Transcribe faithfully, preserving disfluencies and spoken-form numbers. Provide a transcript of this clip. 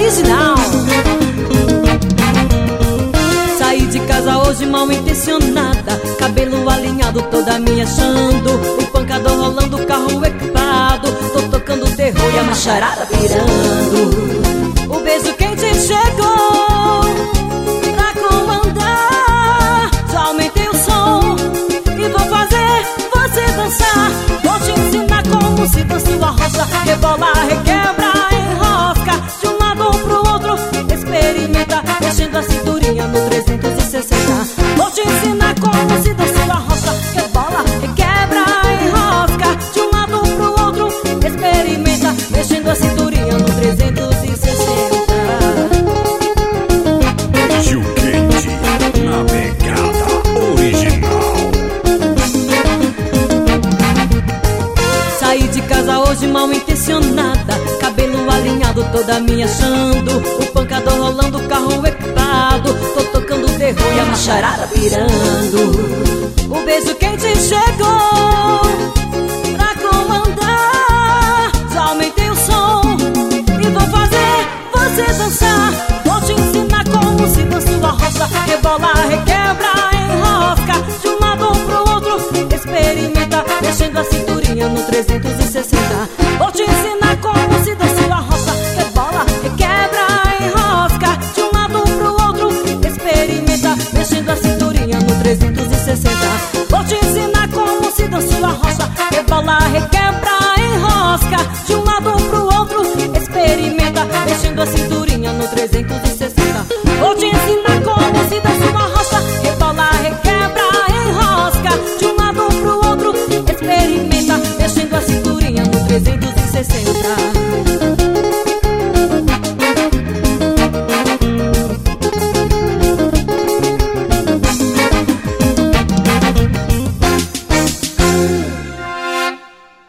original. Saí de casa hoje mal intencionada, cabelo alinhado, toda me achando, o pancador rolando, o carro equipado. Tô tocando terror e a macharada pirando. O beijo quente chegou pra comandar. Já aumentei o som e vou fazer você dançar. Vou te ensinar como se dança o arrocha, rebola, requebra, enrosca de um lado pro outro. Experimenta, mexendo a cinturinha no trezentos e sessenta. Vou te ensinar como se dança o arrocha, rebola, requebra, enrosca de um lado pro outro. Experimenta, mexendo a cinturinha no trezentos e sessenta. Beijo quente na pegada original. Saí de casa hoje mal intencionada, cabelo alinhado, toda me achando, o pancador rolando, o carro equipado. Tô tocando terror e a macharada pirando. O beijo quente chegou